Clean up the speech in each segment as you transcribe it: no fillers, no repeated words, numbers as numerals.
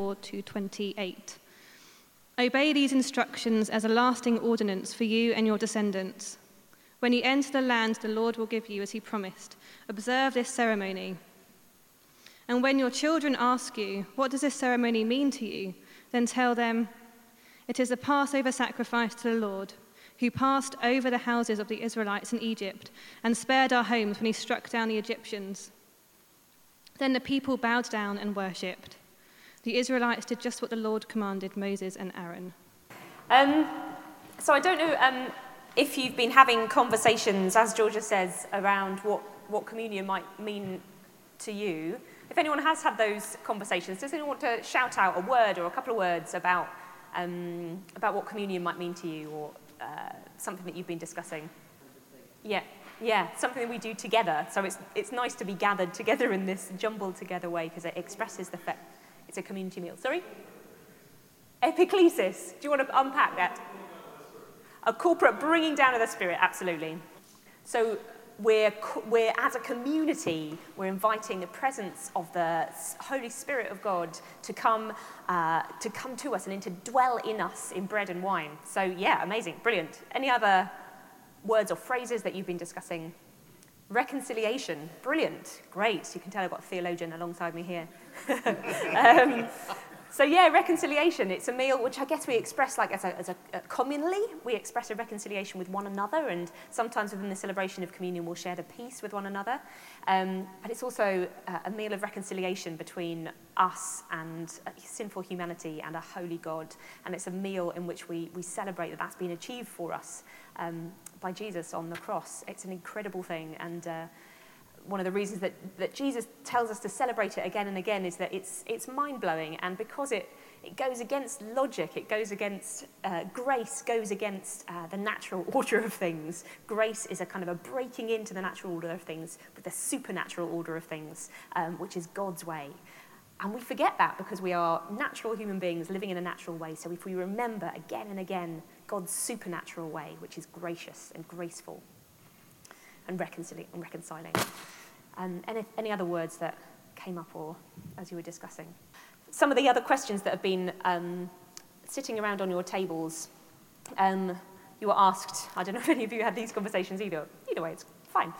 24-28. Obey these instructions as a lasting ordinance for you and your descendants. When you enter the land the Lord will give you as he promised, observe this ceremony. And when your children ask you, what does this ceremony mean to you? Then tell them, it is a Passover sacrifice to the Lord, who passed over the houses of the Israelites in Egypt and spared our homes when he struck down the Egyptians. Then the people bowed down and worshipped. The Israelites did just what the Lord commanded Moses and Aaron. So I don't know if you've been having conversations, as Georgia says, around what communion might mean to you. If anyone has had those conversations, does anyone want to shout out a word or a couple of words about what communion might mean to you, or something that you've been discussing? Yeah, something that we do together. So it's nice to be gathered together in this jumbled together way because it expresses the fact it's a community meal. Sorry? Epiclesis. Do you want to unpack that? A corporate bringing down of the Spirit, absolutely. So we're as a community, we're inviting the presence of the Holy Spirit of God to come to us and to dwell in us in bread and wine. So yeah, amazing, brilliant. Any other words or phrases that you've been discussing? Reconciliation, brilliant, great. You can tell I've got a theologian alongside me here. So yeah, reconciliation. It's a meal which I guess we express like as a communally. We express a reconciliation with one another, and sometimes within the celebration of communion we'll share the peace with one another. But it's also a meal of reconciliation between us and sinful humanity and a holy God. And it's a meal in which we celebrate that that's been achieved for us by Jesus on the cross. It's an incredible thing, and one of the reasons that Jesus tells us to celebrate it again and again is that it's mind-blowing, and because it goes against logic, it goes against grace, goes against the natural order of things. Grace is a kind of a breaking into the natural order of things with the supernatural order of things, which is God's way. And we forget that because we are natural human beings living in a natural way. So if we remember again and again God's supernatural way, which is gracious and graceful and reconciling. Any other words that came up or as you were discussing? Some of the other questions that have been sitting around on your tables, you were asked, I don't know if any of you had these conversations either way, it's fine.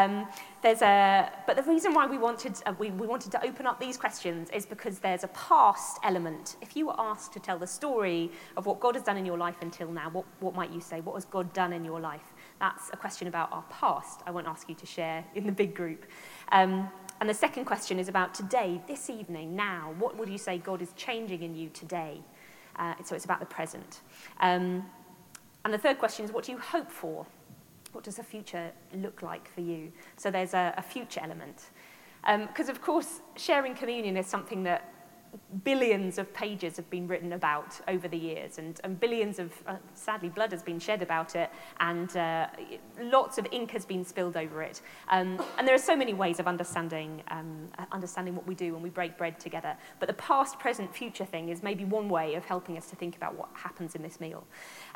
But the reason why we wanted to open up these questions is because there's a past element. If you were asked to tell the story of what God has done in your life until now, what might you say? What has God done in your life? That's a question about our past. I won't ask you to share in the big group. And the second question is about today, this evening, now. What would you say God is changing in you today? So it's about the present. And the third question is, what do you hope for? What does the future look like for you? So there's a future element. Because, of course, sharing communion is something that billions of pages have been written about over the years, and billions of, sadly, blood has been shed about it, and lots of ink has been spilled over it. And there are so many ways of understanding what we do when we break bread together. But the past, present, future thing is maybe one way of helping us to think about what happens in this meal.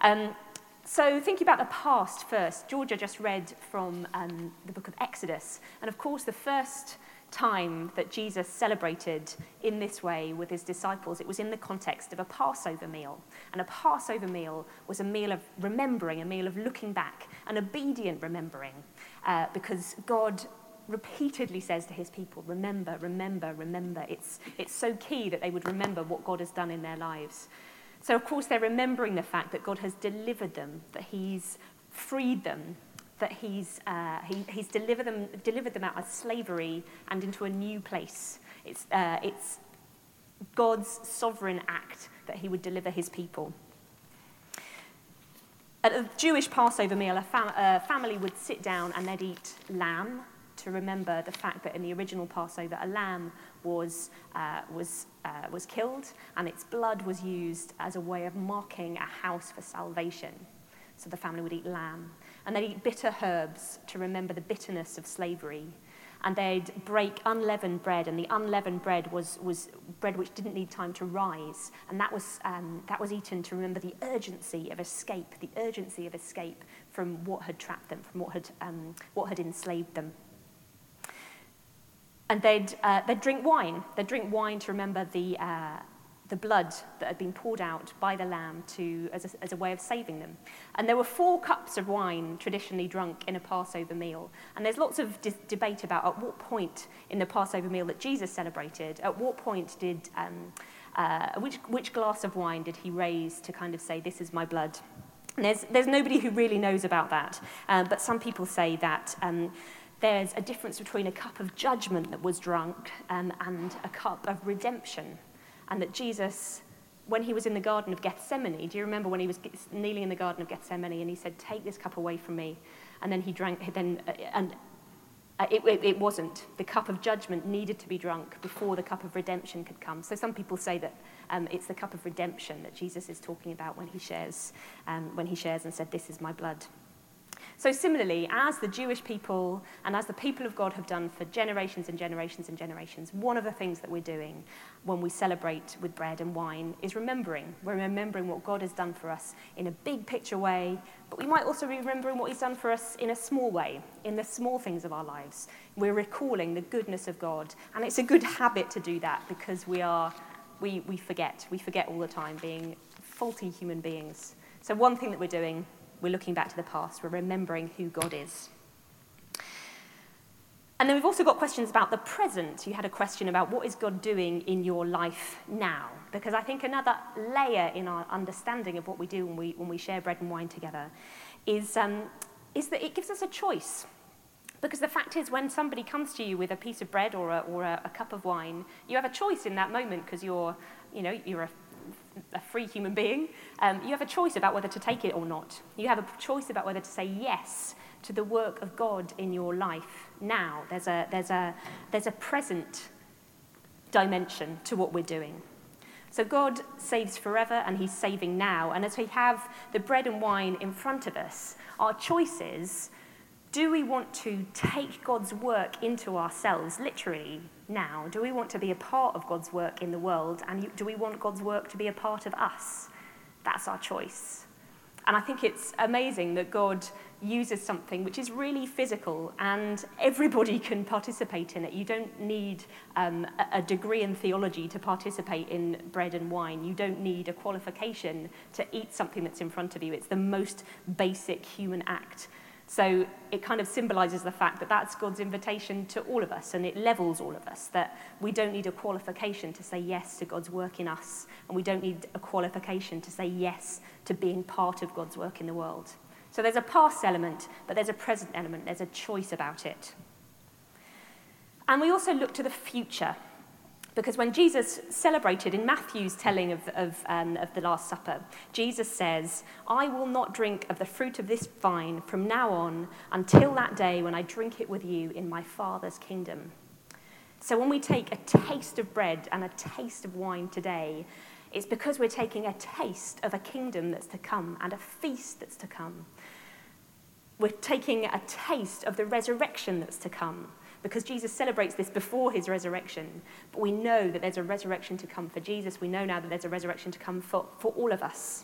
So thinking about the past first, Georgia just read from the book of Exodus. And of course, the first time that Jesus celebrated in this way with his disciples, it was in the context of a Passover meal. And a Passover meal was a meal of remembering, a meal of looking back, an obedient remembering, because God repeatedly says to his people, remember, remember, remember. It's so key that they would remember what God has done in their lives. So, of course, they're remembering the fact that God has delivered them, that he's freed them, that he's delivered them out of slavery and into a new place. It's God's sovereign act that he would deliver his people. At a Jewish Passover meal, a family would sit down and they'd eat lamb to remember the fact that in the original Passover, a lamb was killed, and its blood was used as a way of marking a house for salvation. So the family would eat lamb. And they'd eat bitter herbs to remember the bitterness of slavery. And they'd break unleavened bread, and the unleavened bread was bread which didn't need time to rise. And that was eaten to remember the urgency of escape from what had trapped them, from what had enslaved them. And they'd drink wine. They'd drink wine to remember the the blood that had been poured out by the lamb as a way of saving them. And there were 4 cups of wine traditionally drunk in a Passover meal. And there's lots of debate about at what point in the Passover meal that Jesus celebrated, at what point did, which glass of wine did he raise to kind of say, this is my blood? And there's nobody who really knows about that. But some people say that there's a difference between a cup of judgment that was drunk and a cup of redemption. And that Jesus, when he was in the Garden of Gethsemane, do you remember when he was kneeling in the Garden of Gethsemane and he said, take this cup away from me? And then he drank, it wasn't. The cup of judgment needed to be drunk before the cup of redemption could come. So some people say that it's the cup of redemption that Jesus is talking about when he shares and said, this is my blood. So similarly, as the Jewish people and as the people of God have done for generations and generations and generations, one of the things that we're doing when we celebrate with bread and wine is remembering. We're remembering what God has done for us in a big picture way, but we might also be remembering what he's done for us in a small way, in the small things of our lives. We're recalling the goodness of God, and it's a good habit to do that because we forget. We forget all the time, being faulty human beings. So one thing that we're doing, we're looking back to the past. We're remembering who God is. And then we've also got questions about the present. You had a question about what is God doing in your life now? Because I think another layer in our understanding of what we do when we share bread and wine together is that it gives us a choice. Because the fact is, when somebody comes to you with a piece of bread or a cup of wine, you have a choice in that moment because you're a free human being. You have a choice about whether to take it or not. You have a choice about whether to say yes to the work of God in your life now. There's a present dimension to what we're doing. So God saves forever and he's saving now. And as we have the bread and wine in front of us, our choice is, do we want to take God's work into ourselves, literally, now? Do we want to be a part of God's work in the world? And do we want God's work to be a part of us? That's our choice. And I think it's amazing that God uses something which is really physical and everybody can participate in it. You don't need a degree in theology to participate in bread and wine. You don't need a qualification to eat something that's in front of you. It's the most basic human act. So it kind of symbolizes the fact that that's God's invitation to all of us, and it levels all of us, that we don't need a qualification to say yes to God's work in us, and we don't need a qualification to say yes to being part of God's work in the world. So there's a past element, but there's a present element. There's a choice about it. And we also look to the future, because when Jesus celebrated in Matthew's telling of the Last Supper, Jesus says, I will not drink of the fruit of this vine from now on until that day when I drink it with you in my Father's kingdom. So when we take a taste of bread and a taste of wine today, it's because we're taking a taste of a kingdom that's to come and a feast that's to come. We're taking a taste of the resurrection that's to come, because Jesus celebrates this before his resurrection. But we know that there's a resurrection to come for Jesus. We know now that there's a resurrection to come for all of us.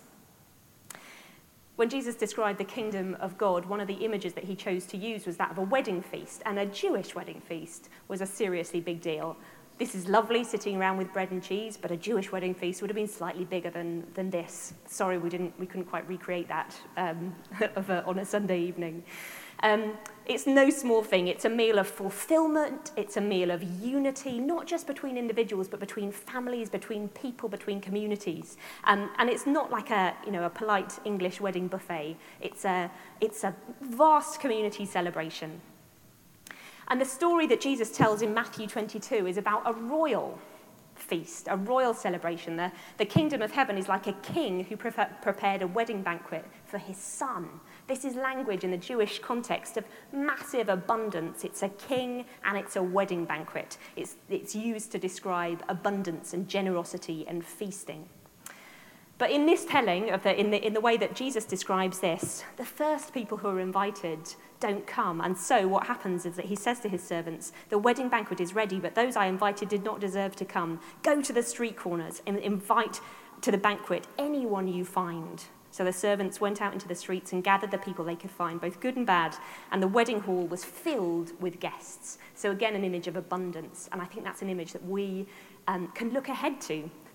When Jesus described the kingdom of God, one of the images that he chose to use was that of a wedding feast. And a Jewish wedding feast was a seriously big deal. This is lovely, sitting around with bread and cheese, but a Jewish wedding feast would have been slightly bigger than this. Sorry, we couldn't quite recreate that on a Sunday evening. It's no small thing. It's a meal of fulfillment. It's a meal of unity, not just between individuals, but between families, between people, between communities. And it's not like a polite English wedding buffet. It's a vast community celebration. And the story that Jesus tells in Matthew 22 is about a royal feast, a royal celebration. The kingdom of heaven is like a king who prepared a wedding banquet for his son. This is language in the Jewish context of massive abundance. It's a king and it's a wedding banquet. It's used to describe abundance and generosity and feasting. But in this telling, in the way that Jesus describes this, the first people who are invited don't come. And so what happens is that he says to his servants, the wedding banquet is ready, but those I invited did not deserve to come. Go to the street corners and invite to the banquet anyone you find. So the servants went out into the streets and gathered the people they could find, both good and bad, and the wedding hall was filled with guests. So again, an image of abundance. And I think that's an image that we can look ahead to.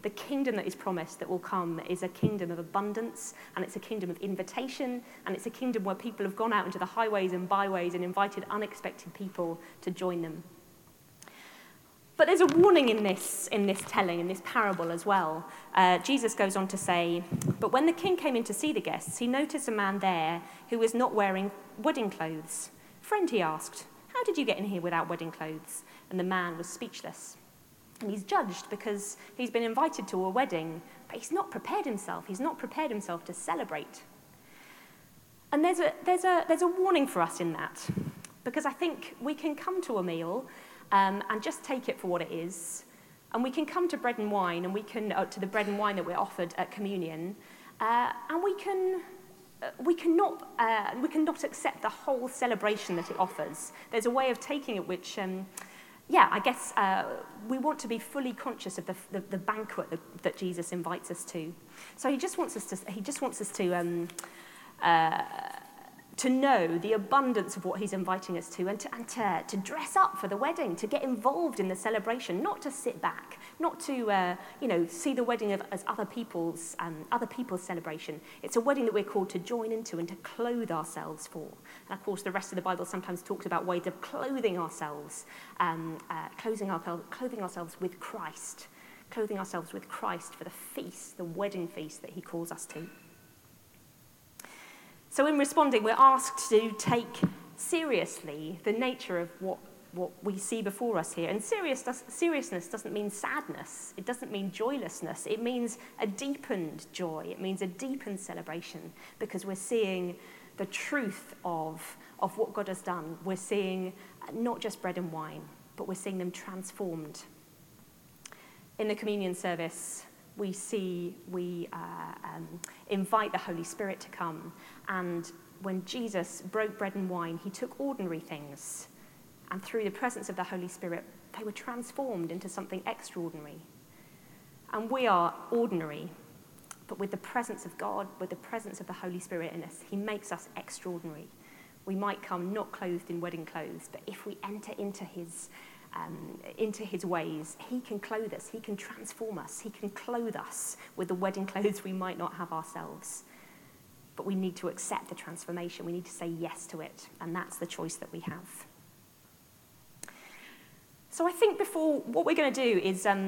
The kingdom that is promised that will come is a kingdom of abundance, and it's a kingdom of invitation, and it's a kingdom where people have gone out into the highways and byways and invited unexpected people to join them. But there's a warning in this telling, in this parable as well. Jesus goes on to say, "But when the king came in to see the guests, he noticed a man there who was not wearing wedding clothes. 'Friend,' he asked, 'how did you get in here without wedding clothes?' And the man was speechless. And he's judged because he's been invited to a wedding, but he's not prepared himself. He's not prepared himself to celebrate." And there's a warning for us in that, because I think we can come to a meal and just take it for what it is, and we can come to bread and wine, and we can to the bread and wine that we're offered at communion, and we cannot accept the whole celebration that it offers. There's a way of taking it which, I guess we want to be fully conscious of the banquet that Jesus invites us to. So he just wants us to know the abundance of what he's inviting us to, and to dress up for the wedding, to get involved in the celebration, not to sit back, not to see the wedding as other people's celebration. It's a wedding that we're called to join into and to clothe ourselves for. And of course, the rest of the Bible sometimes talks about ways of clothing ourselves, clothing ourselves with Christ, clothing ourselves with Christ for the feast, the wedding feast that he calls us to. So in responding, we're asked to take seriously the nature of what we see before us here. And seriousness doesn't mean sadness. It doesn't mean joylessness. It means a deepened joy. It means a deepened celebration, because we're seeing the truth of what God has done. We're seeing not just bread and wine, but we're seeing them transformed. In the communion service, we invite the Holy Spirit to come. And when Jesus broke bread and wine, he took ordinary things, and through the presence of the Holy Spirit, they were transformed into something extraordinary. And we are ordinary, but with the presence of God, with the presence of the Holy Spirit in us, he makes us extraordinary. We might come not clothed in wedding clothes, but if we enter into his ways, he can clothe us, he can transform us, he can clothe us with the wedding clothes we might not have ourselves. But we need to accept the transformation, we need to say yes to it, and that's the choice that we have. So I think what we're going to do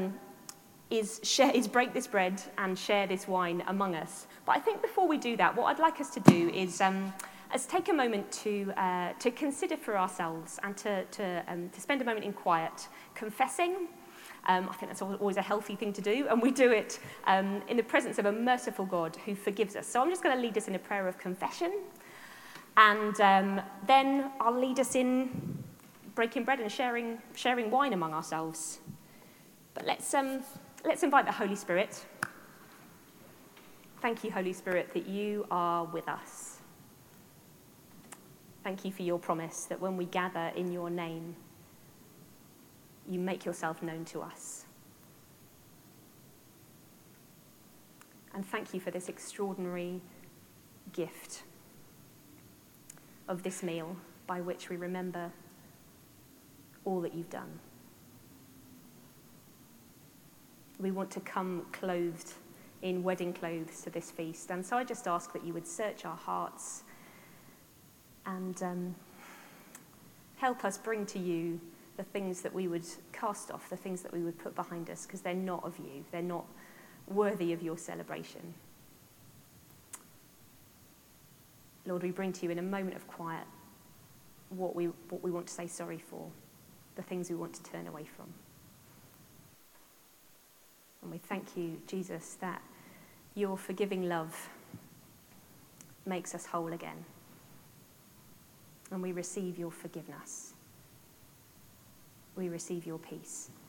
is break this bread and share this wine among us. But I think before we do that, what I'd like us to do is take a moment to consider for ourselves and to spend a moment in quiet, confessing. I think that's always a healthy thing to do, and we do it in the presence of a merciful God who forgives us. So I'm just going to lead us in a prayer of confession, and then I'll lead us in breaking bread and sharing wine among ourselves. But let's invite the Holy Spirit. Thank you, Holy Spirit, that you are with us. Thank you for your promise that when we gather in your name, you make yourself known to us. And thank you for this extraordinary gift of this meal by which we remember all that you've done. We want to come clothed in wedding clothes to this feast. And so I just ask that you would search our hearts and help us bring to you the things that we would cast off, the things that we would put behind us, because they're not of you. They're not worthy of your celebration. Lord, we bring to you in a moment of quiet what we want to say sorry for, the things we want to turn away from. And we thank you, Jesus, that your forgiving love makes us whole again. And we receive your forgiveness. We receive your peace.